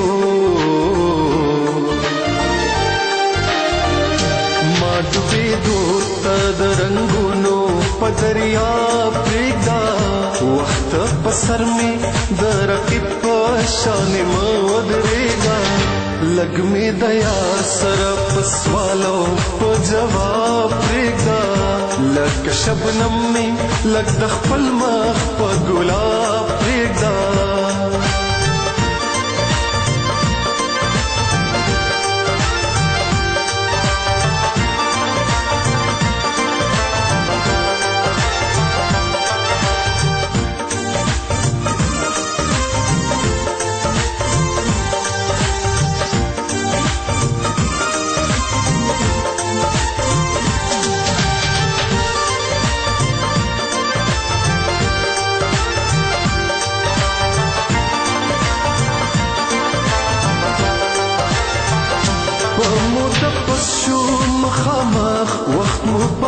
ما ډوبېدو ته د رنګونو په دریاب پرېږده. وخت په سر می د رقیب په شان مه ودرېږه. لږ مې د یار سره په سوالو په جواب پرېږده. لکه شبنم مې لږ د خپل مخ په ګلاب پرېږده.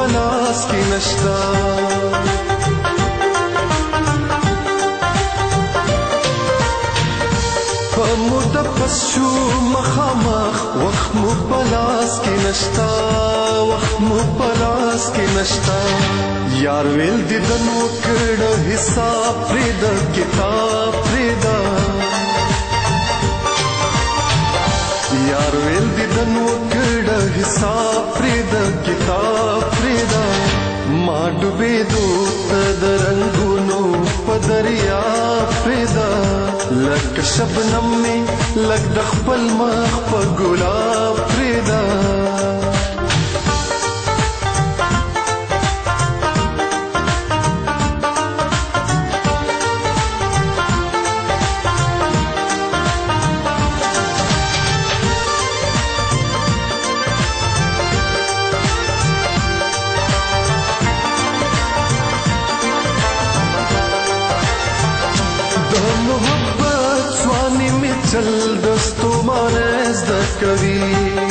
پلاس کې نشتا په موده پس شو مخامخ وخت مو پلاس کې نشتا وخت مو پلاس کې نشتا یار ویل دي د نو کړه حساب پرې د کتاب پرې دا یار ویل دي د نو کړه حساب پرې د کتاب پرې دا ما ډوبې دوت د رنگونو په دریا پرې دا لک شبنم می لک د خپل مخ په ګلاب پرې دا چل دستو مانز د کوي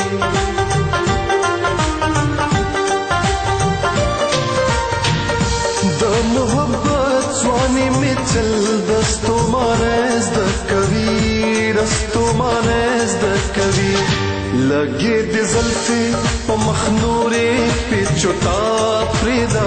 د محبت سوانی می چل دستو مانز د کوي دستو مانز د کوي لګي د زلفي په مخنورې په چوتا پریدا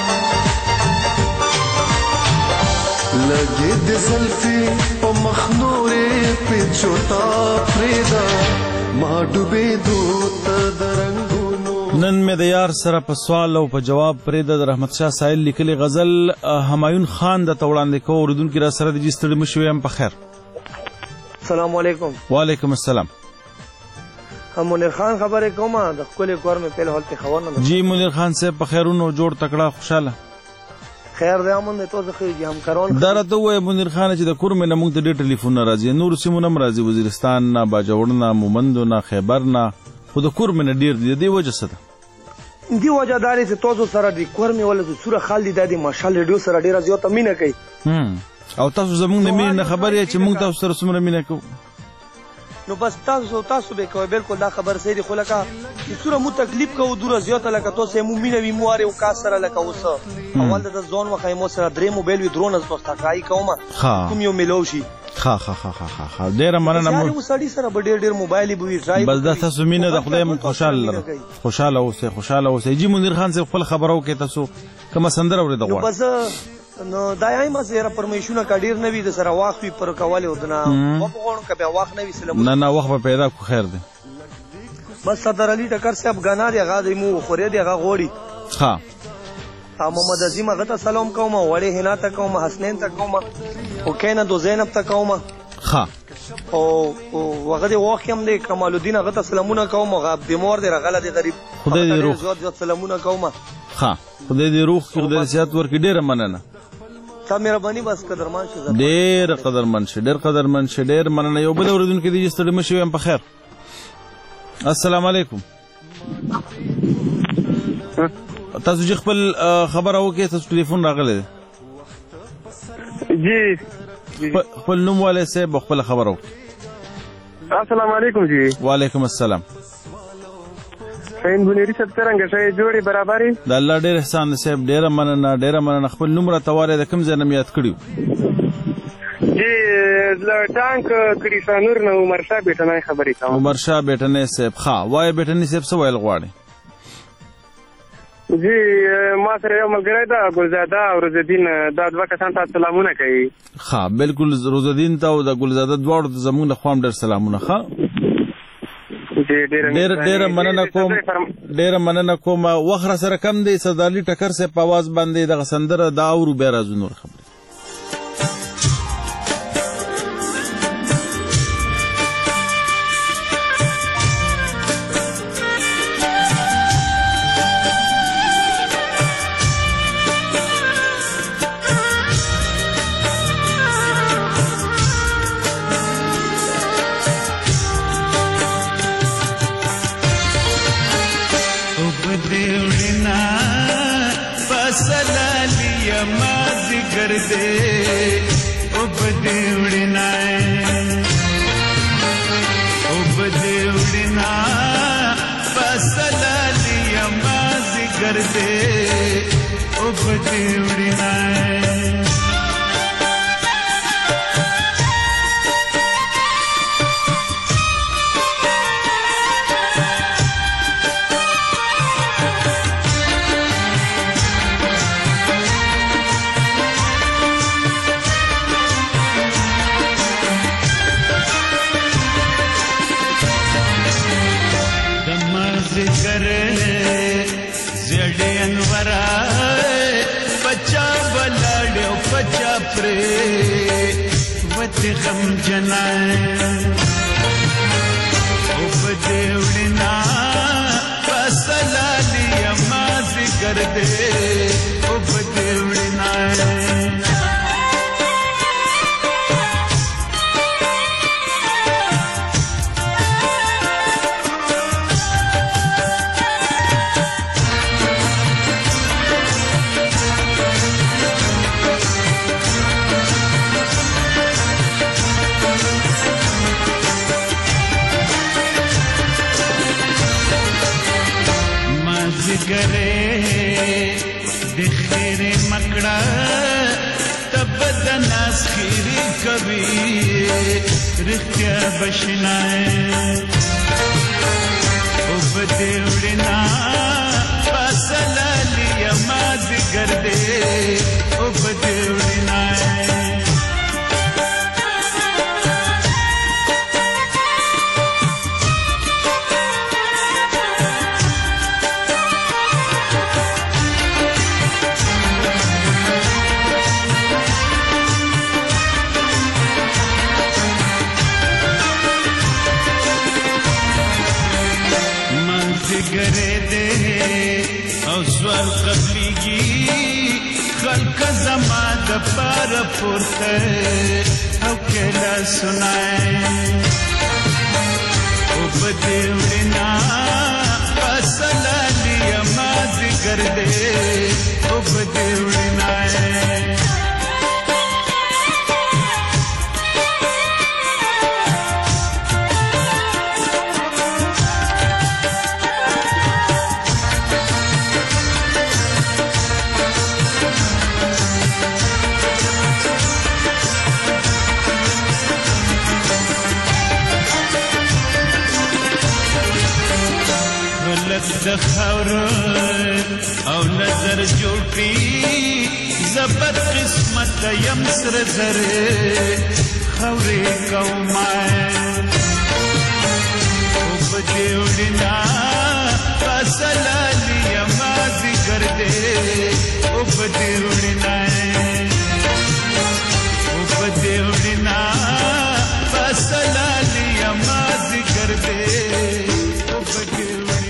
لګي د زلفي په مخنورې په چوتا پریدا ما ډوبې دوت د رنگونو. نن مې د یار سره په سوال او په جواب پریدا د رحمت شاه سائل لیکلي غزل همایون خان د توړاندې کو اوردونکو را سره د جستړي مشوي هم په خیر. السلام علیکم. وعلیکم السلام. هم منیر خان خبرې کومه د خپل کور مې په حال ته خبر نه. جی منیر خان صاحب په خیرونو جوړ تکړه خوشاله خیر دی امون ته زه خو هم کارون درته وای منیر خان چې د کور مې نه موږ ته ډېر ټلیفون راځي نور سیمونه راځي وزیرستان نه باجوړ نه مومند نه خیبر نه خو د کور مې نه ډېر دی دی وجه څه ده دی وجه داري چې تاسو سره د کور مې ولې سوره خال دی د ماشال ریډیو سره ډېر زیاته مینه کوي او تاسو زمونږ نه مینه خبرې چې موږ تاسو سره څومره مینه کوو نو بس تاسو تاسو به کوي بالکل دا خبر صحیح دی خو لکه چې سوره مو تکلیف کوو دوره زیاته لکه تاسو مو مینه وی مواره او کا سره لکه اوسه اول د ځون وخای مو سره درې موبایل وی درون از تاسو تکای کومه کوم یو ملو شي ها ها ها ها ها ډیر مننه مو سړی سره ډیر ډیر موبایل بوي ټرای بس د تاسو مینه د خدای مون خوشاله خوشاله اوسه خوشاله اوسه جی منیر خان سے خپل خبرو کې تاسو کوم سندر اورید غواړئ بس نو دای ما سره پرمیشونه کډیر نوی د سره واخوي پر کواله ودنا په غوڼ کبه واخ نوی سلام نه نه وخت پیدا کو خیر دی بس صدر علي ټکر صاحب غنا دی غاډي مو خوري دی غا غوړي ها محمد عظیم غته سلام کوم وړي هنا ته کوم حسنین ته کوم او کینه دو زینب ته کوم ها او وغه دی واخیم دی کمال الدین غته سلامونه کوم غاب بیمار دی رغله دی غریب خدای دې روح زیات زیات سلامونه کوم ها خدای دې روح کې خدای زیات ورکړي ډیره مننه تا مهرباني بس قدرمان شه ډیر قدرمن شه ډیر قدرمن شه ډیر مننه یو بل اوردونکو دې ستړي مشي هم په خیر السلام علیکم تاسو چې خپل خبر او کې تاسو ټلیفون راغلی جی خپل نوم والے سے خپل خبر او السلام علیکم جی وعلیکم السلام فین بنيري صاحب څنګه شې جوړي برابرۍ د الله ډېر احسان صاحب ډېر مننه ډېر مننه خپل نوم راته واره د کوم ځای نه یاد کړیو جی ل ټانک کړي سانور نو عمر شاه بیٹنه خبرې کوم عمر شاه بیٹنه صاحب ښا وای بیٹنه صاحب څه ویل غواړي جی ما سره یو ملګری دا ګلزاده او روزالدین دا دوه کسان ته سلامونه کوي ښا بالکل روزالدین ته او د ګلزاده دواړو ته زموږ له خوا ډېر سلامونه ښا ډېر ډېر مننه کوم ډېر مننه کوم وخت سره کم دی سردارلی ټکر سے په आवाज باندې د سندره دا او به راز نور خبره مازدیګر دی او په دې وړینای ذکر زیړې انورای بچا بلاړو بچا پرې وته غم جنای او په دې وړنا فصلالي ما ذکر دې او په دې وړنا گرے دخیر مکڑا تب دناس خیری کبھی رختیا بشنائے اب دیوڑنا فاصلہ لیا ماز گردے اب دیوڑنائے گرے دے او سوال قبلیگی خلق زمان دا پار پورتے او کہلا سنائے او بدیوڑنا فاصلہ لیا ماضی کر دے او بدیوڑنائے د خور او نظر جوړی زبر قسمت یم سر زر خورې کومای او په دیوډنا فاصله لیا مازی کر دې او په دیوډنا او په دیوډنا فاصله لیا مازی کر دې او په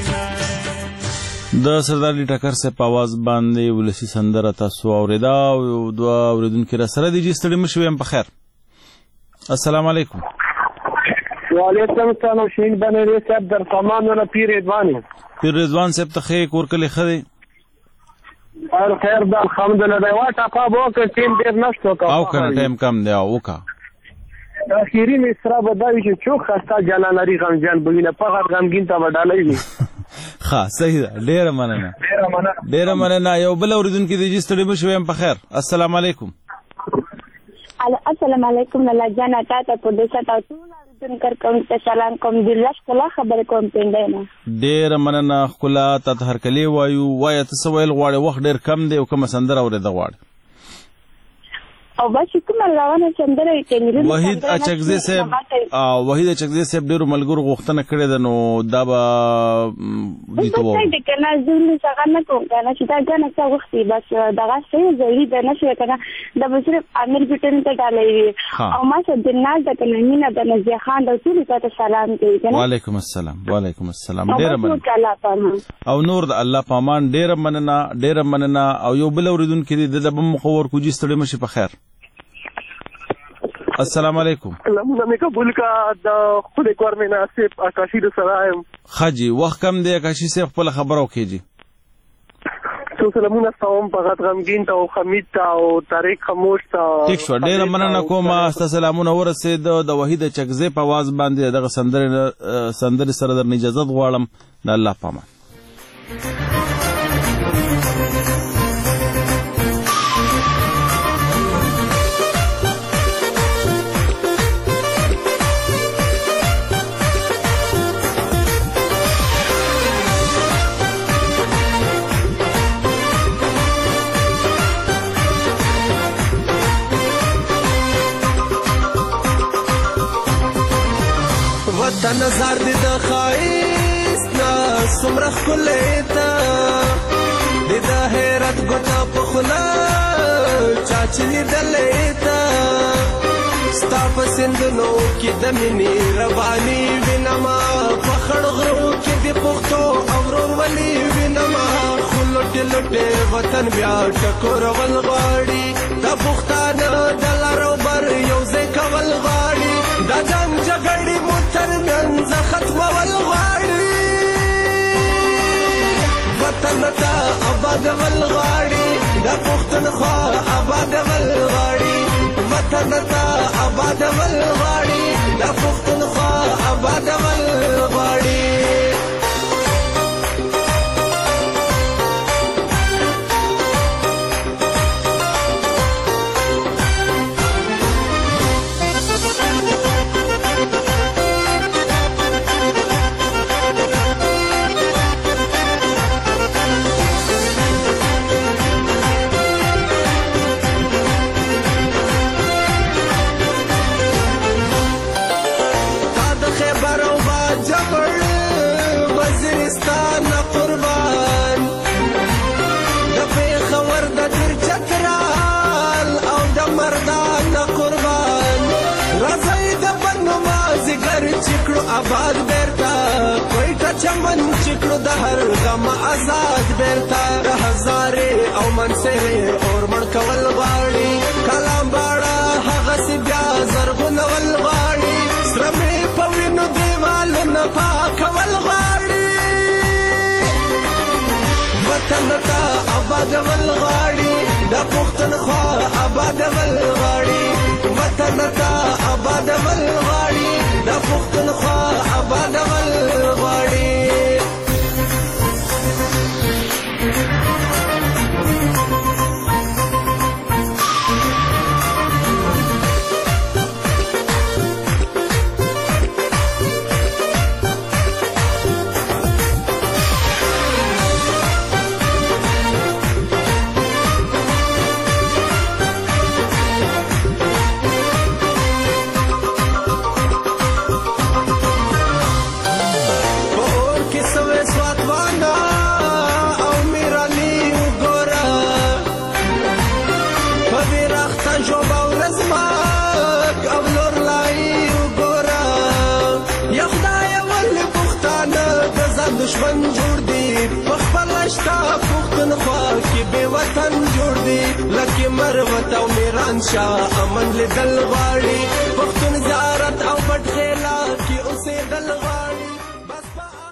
د سردار علي ټکر صاحب په اواز باندې ولسي سندره تاسو اورېدا او دوه اورېدونکي را سره دي چې ستړي مه شوئ یم په خیر السلام علیکم وعلیکم السلام شهید بنری صاحب در سامانونه پیر رضوان پیر رضوان صاحب ته ښې کور کلی ښه دی هر خیر ده الحمدلله دی وا ټاپا به وکړه ټیم ډېر نشته او که نه ټایم کم دی او وکړه اخیري مصرع به دا وي چې څوک خسته جانان لري غمجن به وي نه فقط غمګین ته به ډالۍ وي ښه صحیح ده ډېره مننه ډېره مننه یو بل اورېدونکي دی چې ستړي مه شوئ یم په خیر السلام علیکم السلام علیکم لالا جان تا ته په دې سره ټول اورېدونکو کوم ته سلام کوم دلته ښکلا خبرې کوم پیندنه ډېره مننه ښکلا تا ته هرکلی وایو وایه ته څه ویل غواړې وخت ډېر کم دی او کومه سندره اورېده غواړې او بس کومه روانه سندره کې وحید اچکزی صاحب وحید اچکزی صاحب ډېرو ملګرو غوښتنه کړې ده نو دا به دوی ته ووایم بس که نه زه څنګه نه کوم که نه چې دا ګڼه څه وختي بس دغه څه ضروري ده نه شوی که نه دا به صرف امیر بټن ته ډالۍ وي او ما سره دلناز ده که نه مینه ده نزیه خان ده ټولو ته سلام کوي که نه وعلیکم السلام وعلیکم السلام ډېره مننه او نور د الله په امان ډېره مننه ډېره مننه او یو بل اورېدونکی دی د ده به مخ ورکوجي ستړي مه شي په خیر السلام علیکم سلامونه مې قبول کا د خپل کور مې ناصب آکاشي د سره یم خاجي وخت کم دی آکاشي صاحب خپل خبره وکړي جی څو سلامونه ستاسو فقط غمګین ته او حمید ته او طارق خاموش ته ټیک شو ډېره مننه کوم ستاسو سلامونه ورسېد د وحید چکزی په اواز باندې دغه سندرې سندرې سره درنه اجازه غواړم د الله په امان نظر دې د ښایست نه څومره ښکلی ته د د حیرت ګوته په خوله چا چې لیدلی ته ستا په سیندونو کې د مینې روانې وینمه په خړ غرو کې د پښتو او ورورولي وینمه خو لوټې لوټې وطن بیا ټکورول غواړي دا پښتانه د لارو بر یو ځای کول غواړي دا جنګ جګړې مو ترمنځ ختمول غواړي وطن ته آبادول غواړي دا پښتونخوا آبادول غواړي وطن ته آبادول غواړي دا پښتونخوا آبادول غواړي آباد بیرتا کوئټه چمن چکړو د هر غم آزاد بیرتا د هزارې او منصرې اور مړ کول غواړي کلام باړه هغسې بیا زرغونول غواړي سره مې په وینو دیوالونه پاکول غواړي وطن ته آبادول غواړي د پښتونخوا آبادول غواړي وطن ته آبادول غواړي د پښتونخوا آبادول غواړي دشمن جوړ دی په خپله شته پښتونخوا کې بې وطن جوړ دی لکه مروت او میران شاه امن لیدل غواړي پښتون زیارت او پټخیلا کې اوسېدل غواړي